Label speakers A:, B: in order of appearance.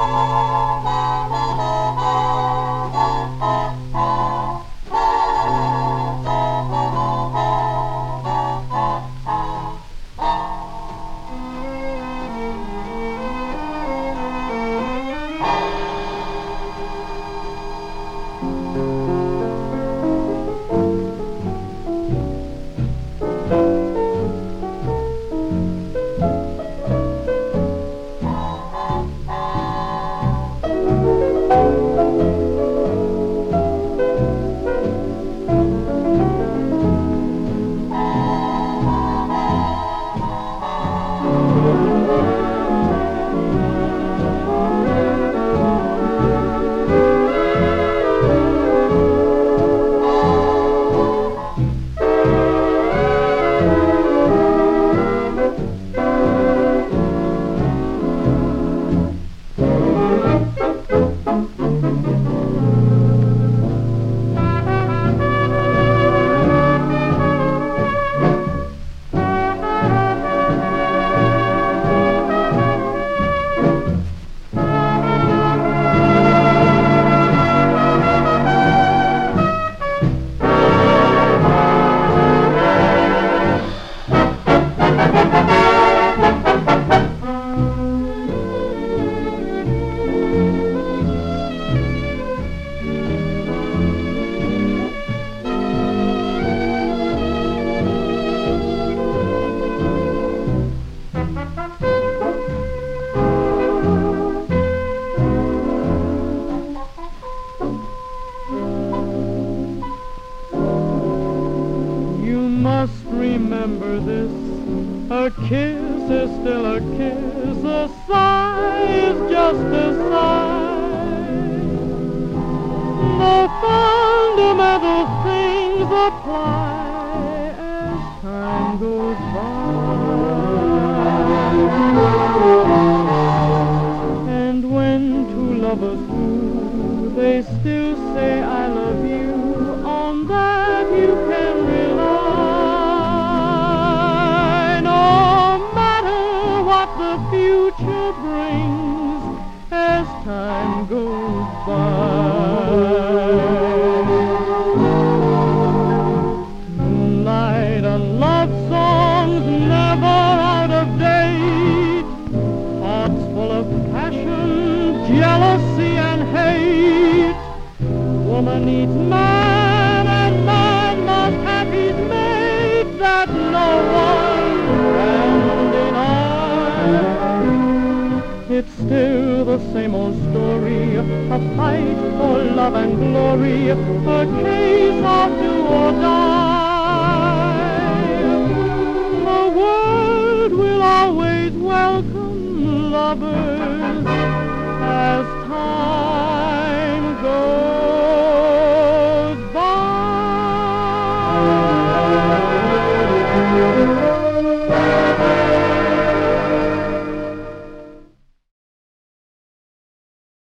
A: must remember this. A kiss is still a kiss, a sigh is just a sigh. The fundamental things apply as time goes by. And when two lovers woo, they still say I love you. On that you can rely. No matter what the future brings as time goes by. Moonlight and love songs never out of date. Hearts full of passion, jealousy and hate. Woman needs man and man must have his mate that no one can deny. It's still the same old story, a fight for love and glory, a case of do or die.